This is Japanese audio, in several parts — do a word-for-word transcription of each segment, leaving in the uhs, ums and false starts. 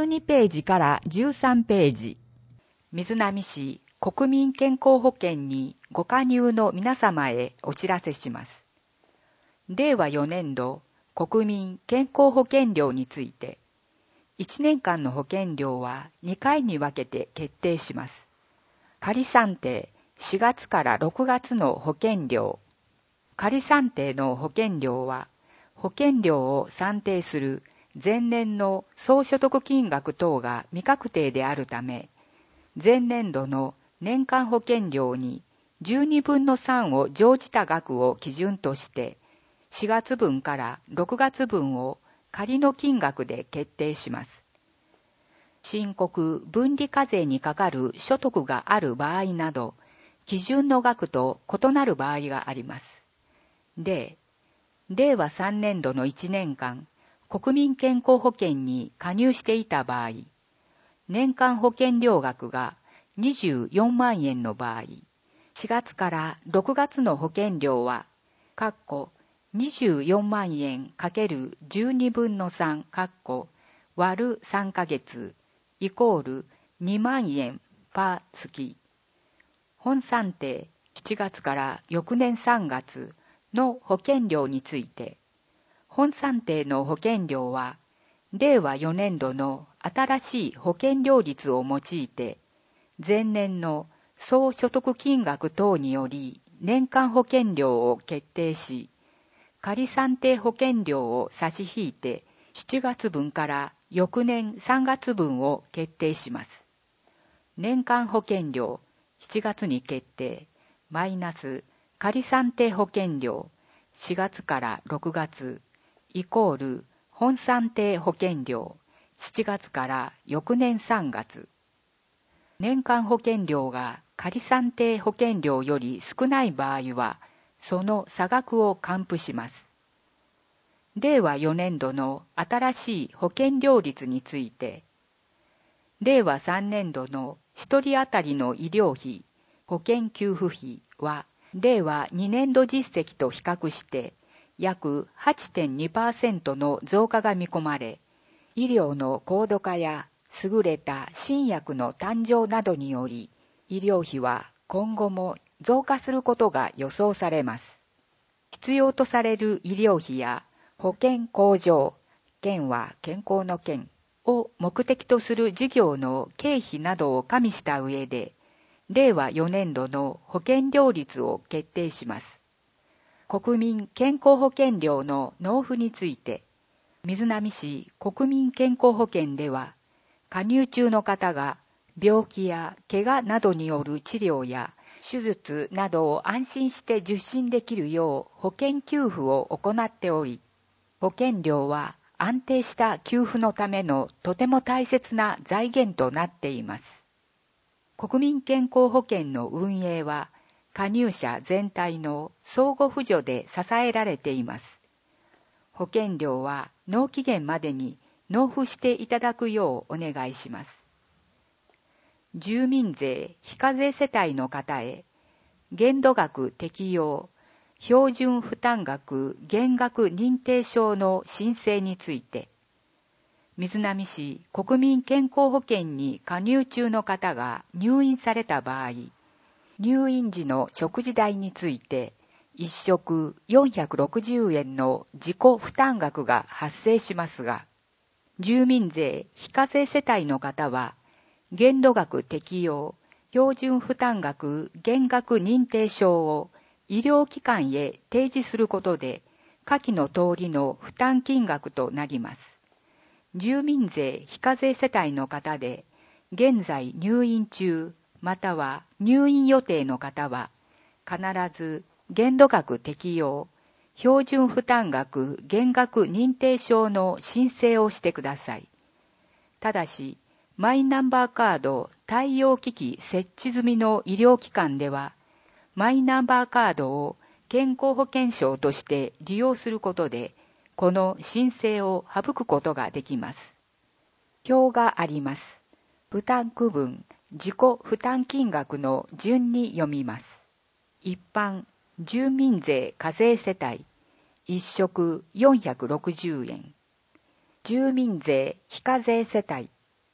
にページからじゅうさんページ。瑞浪市国民健康保険にご加入の皆様へお知らせします。れいわよねんど国民健康保険料について、いちねんかんの保険料はにかいに分けて決定します。仮算定しがつからろくがつの保険料。仮算定の保険料は、保険料を算定する前年の総所得金額等が未確定であるため、前年度の年間保険料にじゅうにぶんのさんを乗じた額を基準として、しがつぶんからろくがつぶんを仮の金額で決定します。申告分離課税にかかる所得がある場合など、基準の額と異なる場合があります。で、れいわさんねんどのいちねんかん、国民健康保険に加入していた場合、年間保険料額がにじゅうよんまんえんの場合、しがつからろくがつの保険料は、括弧にじゅうよんまんえん ×じゅうにぶんのさん、括弧割るさんかげつ、イコールにまんえんパー月。本算定しちがつから翌年さんがつの保険料について、本算定の保険料は、れいわよねんどの新しい保険料率を用いて、前年の総所得金額等により年間保険料を決定し、仮算定保険料を差し引いてしちがつぶんから翌年さんがつぶんを決定します。年間保険料しちがつに決定、マイナス仮算定保険料しがつからろくがつ、イコール本算定保険料しちがつから翌年さんがつ。年間保険料が仮算定保険料より少ない場合は、その差額を還付します。れいわよねんどの新しい保険料率について、れいわさんねんどのひとり当たりの医療費、保険給付費は、れいわにねんど実績と比較して約 はちてんにパーセント の増加が見込まれ、医療の高度化や優れた新薬の誕生などにより、医療費は今後も増加することが予想されます。必要とされる医療費や保険向上、健は健康の健を目的とする事業の経費などを加味した上で、れいわよねんどの保険料率を決定します。国民健康保険料の納付について、瑞浪市国民健康保険では、加入中の方が病気や怪我などによる治療や手術などを安心して受診できるよう保険給付を行っており、保険料は安定した給付のためのとても大切な財源となっています。国民健康保険の運営は加入者全体の相互扶助で支えられています。保険料は納期限までに納付していただくようお願いします。住民税非課税世帯の方へ、限度額適用、標準負担額減額認定証の申請について、瑞浪市国民健康保険に加入中の方が入院された場合、入院時の食事代について、一食よんひゃくろくじゅうえんの自己負担額が発生しますが、住民税非課税世帯の方は、限度額適用、標準負担額減額認定証を医療機関へ提示することで、下記の通りの負担金額となります。住民税非課税世帯の方で、現在入院中、または入院予定の方は、必ず限度額適用、標準負担額減額認定証の申請をしてください。ただし、マイナンバーカード対応機器設置済みの医療機関では、マイナンバーカードを健康保険証として利用することで、この申請を省くことができます。表があります。負担区分、自己負担金額の順に読みます。一般、住民税課税世帯、一食よんひゃくろくじゅうえん。住民税非課税世帯、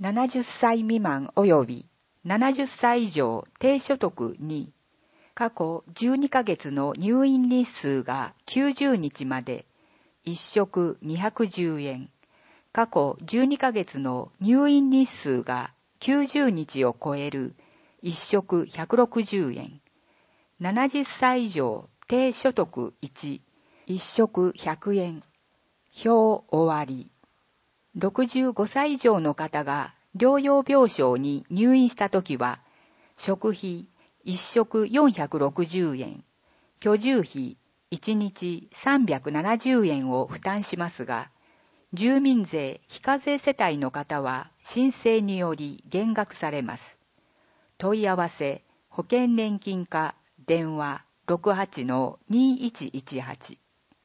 ななじゅっさい未満及びななじゅっさい以上低所得に、過去じゅうにかげつの入院日数がきゅうじゅうにちまで、いっ食にひゃくじゅうえん、過去じゅうにかげつの入院日数がきゅうじゅうにちを超えるいっ食ひゃくろくじゅうえん、ななじゅっさい以上低所得いち、いっ食ひゃくえん、表終わり。ろくじゅうごさい以上の方が療養病床に入院したときは、食費いっ食よんひゃくろくじゅうえん、居住費いちにちさんびゃくななじゅうえんを負担しますが、住民税非課税世帯の方は申請により減額されます。問い合わせ、保険年金課、電話 ろくはちのにいちいちはち。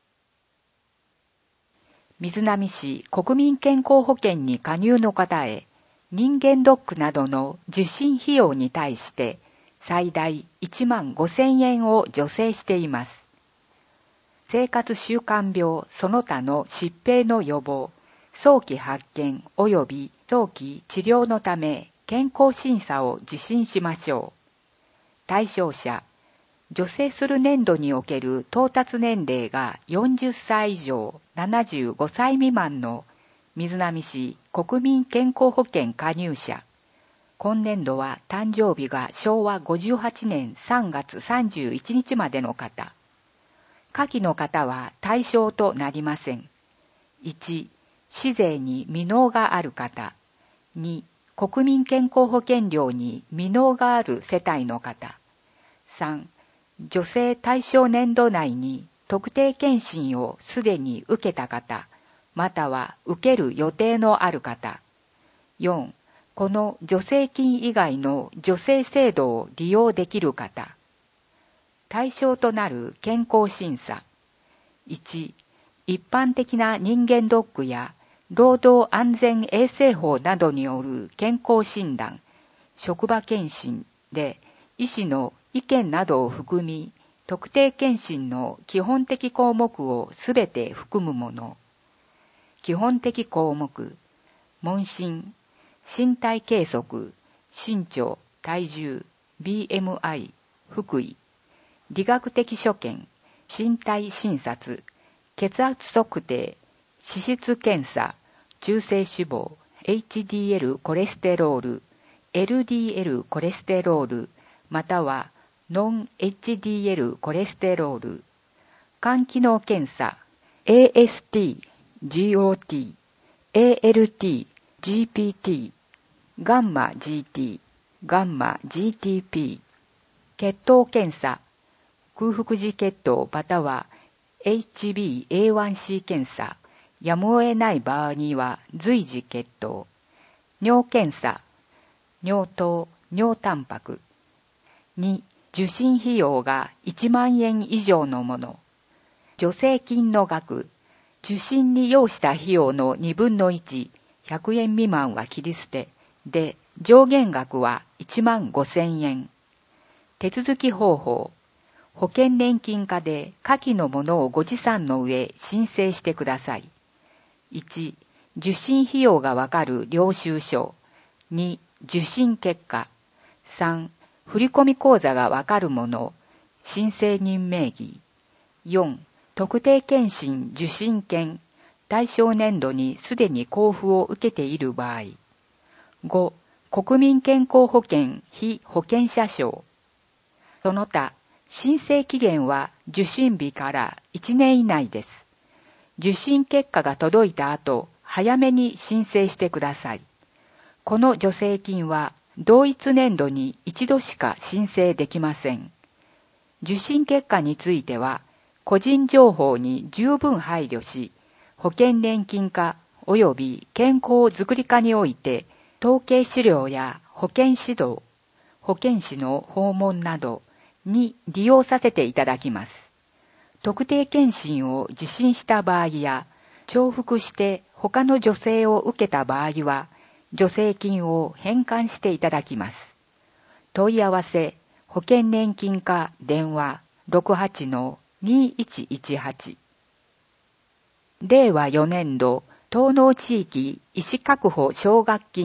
瑞浪市国民健康保険に加入の方へ、人間ドックなどの受診費用に対して最大いちまんごせんえんを助成しています。生活習慣病その他の疾病の予防、早期発見及び早期治療のため健康審査を受診しましょう。対象者、助成する年度における到達年齢がよんじゅっさい以上ななじゅうごさい未満の瑞浪市国民健康保険加入者。今年度は誕生日がしょうわごじゅうはちねんさんがつさんじゅういちにちまでの方。下記の方は対象となりません。いち、市税に未納がある方。に、国民健康保険料に未納がある世帯の方。さん、助成対象年度内に特定健診をすでに受けた方、または受ける予定のある方。よん、この助成金以外の助成制度を利用できる方。対象となる健康審査。いち、一般的な人間ドックや労働安全衛生法などによる健康診断、職場健診で医師の意見などを含み、特定健診の基本的項目をすべて含むもの。基本的項目、問診、身体計測、身長、体重、ビーエムアイ、腹囲、理学的所見、身体診察、血圧測定、脂質検査、中性脂肪、エイチディーエル コレステロール、エルディーエル コレステロール、またはノン エイチディーエル コレステロール、肝機能検査、エーエスティー、ジーオーティー、エーエルティー、ジーピーティー、ガンマ ジーティー、ガンマ ジーティーピー、血糖検査、空腹時血糖または エイチビーエーワンシー 検査、やむを得ない場合には随時血糖、尿検査、尿糖、尿タンパク。に、受診費用がいちまんえん以上のもの。助成金の額、受診に要した費用のにぶんのいち、ひゃくえん未満は切り捨て、で、上限額はいちまんごせんえん。手続き方法、保険年金課で下記のものをご持参の上申請してください。いち、受診費用がわかる領収書。に、受診結果。さん、振込口座がわかるもの。申請人名義。よん、特定健診受診券。対象年度にすでに交付を受けている場合。ご、国民健康保険被保険者証。その他、申請期限は受診日からいちねん以内です。受診結果が届いた後、早めに申請してください。この助成金は同一年度に一度しか申請できません。受診結果については、個人情報に十分配慮し、保険年金課及び健康づくり課において、統計資料や保険指導、保健師の訪問などに利用させていただきます。特定健診を受診した場合や、重複して他の助成を受けた場合は、助成金を返還していただきます。問い合わせ、保険年金課電話 ろくはちのにいちいちはち。れいわよねんど、東濃地域医師確保奨学金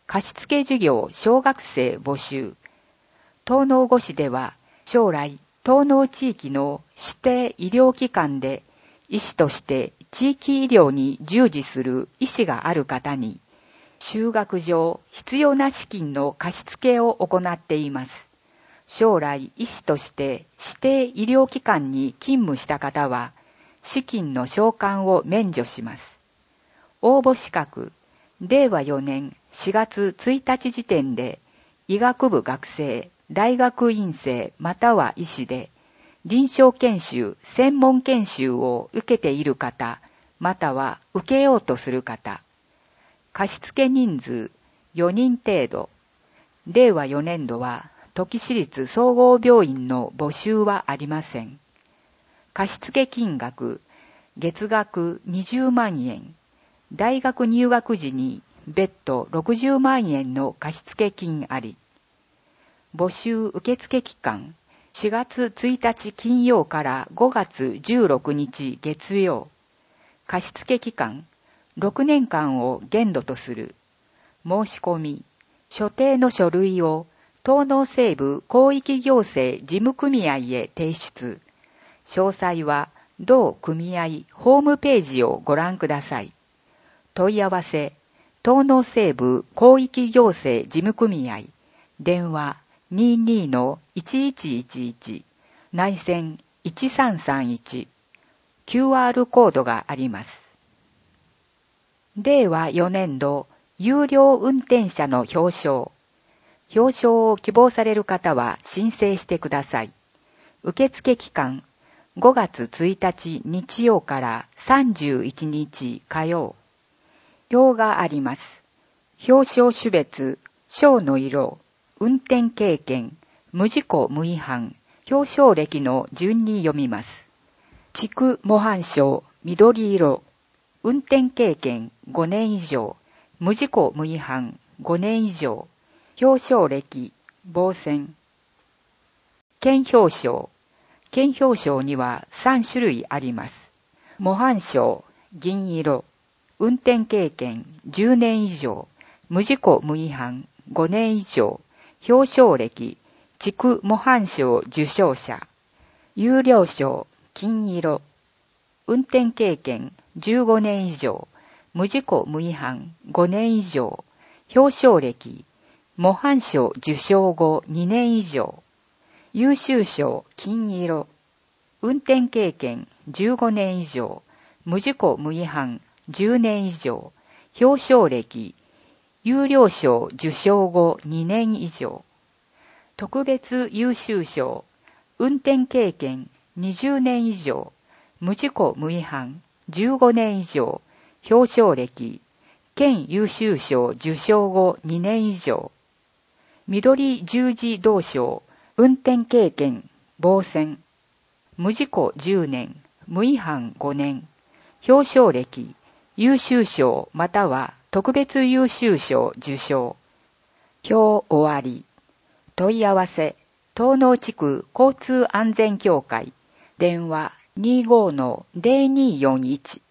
貸付授業小学生募集。東農五市では将来東農地域の指定医療機関で医師として地域医療に従事する医師がある方に就学上必要な資金の貸付を行っています。将来医師として指定医療機関に勤務した方は資金の償還を免除します。応募資格、れいわよねんしがつついたち時点で医学部学生、大学院生または医師で臨床研修、専門研修を受けている方、または受けようとする方。貸付人数よにん程度。れいわよねんどは土岐市立総合病院の募集はありません。貸付金額、月額にじゅうまんえん。大学入学時に別途ろくじゅうまんえんの貸付金あり。募集受付期間、しがつついたち金曜からごがつじゅうろくにち月曜。貸付期間、ろくねんかんを限度とする。申し込み、所定の書類を東農西部広域行政事務組合へ提出。詳細は同組合ホームページをご覧ください。問い合わせ、東農西部広域行政事務組合、電話 にじゅうに のいちいちいちいち、内線いちさんさんいち、キューアール コードがあります。れいわよねんど有料運転者の表彰。表彰を希望される方は申請してください。受付期間、ごがつついたち日曜からさんじゅういちにち火曜。表があります。表彰種別、賞の色、運転経験、無事故無違反、表彰歴の順に読みます。地区模範賞、緑色、運転経験ごねん以上、無事故無違反ごねん以上、表彰歴、傍線。県表彰。県表彰にはさんしゅるいあります。模範賞、銀色。運転経験じゅうねん以上、無事故無違反ごねん以上、表彰歴、地区模範賞受賞者。有料賞、金色。運転経験じゅうごねん以上、無事故無違反ごねん以上、表彰歴、模範賞受賞後にねん以上。優秀賞、金色。運転経験じゅうごねん以上、無事故無違反じゅうねん以上、表彰歴、優良賞受賞後にねん以上。特別優秀賞、運転経験にじゅうねん以上、無事故無違反じゅうごねん以上、表彰歴、県優秀賞受賞後にねん以上。緑十字銅賞、運転経験、傍線。無事故じゅうねん、無違反ごねん。表彰歴、優秀賞または特別優秀賞受賞。表終わり。問い合わせ、東農地区交通安全協会。電話 にじゅうご のゼロにーよんいち。